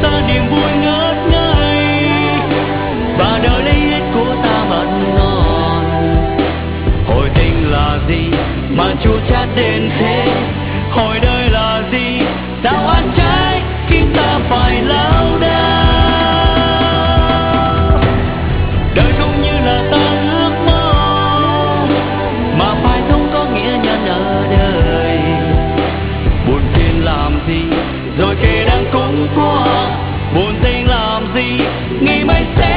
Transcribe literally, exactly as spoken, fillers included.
ta niềm vui ngất ngây, và đời lấy hết của ta mặn ngon. Hỏi tình là gì mà chua chát đến thế, hỏi đời là gì sao ăn trái tim ta phải lao đao. Đời không như là ta ước mong, mà phải không có nghĩa nhân ở đời. Buồn phiền làm gì rồi kể đang cũng qua, buồn tình làm gì nghĩ mãi sẽ